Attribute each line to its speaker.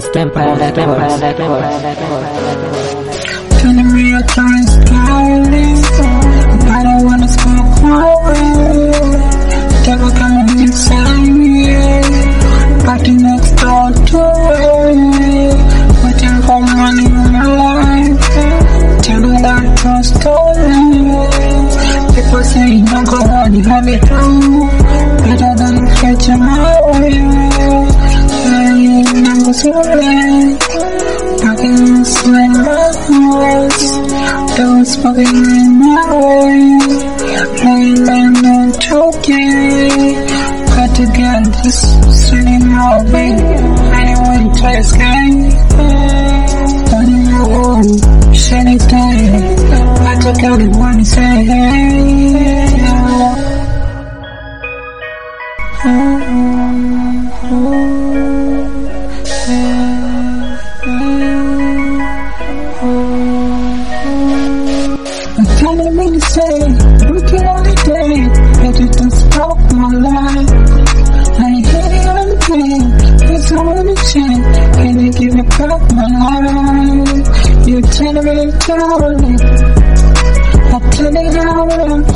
Speaker 1: Telling me your time is cloudy, I don't wanna smoke away. Devil coming inside me, party next door to me, waiting for money in my life. Tell me that trust story. People say you don't go on, you have it wrong. Better than catching my way. Saying I'm go so late, I can swing my voice. Don't smoking in my way. Playing and no choking. Got to get this swinging my way. Anyone try to escape, but in your own shiny day. I took out the one and say hey. I'm telling me to say, looking on the day, that you don't stop my life. I ain't hitting on the pain, it's all in the chain, can you give me back my life? You telling me to tell me, I'm telling you how I'm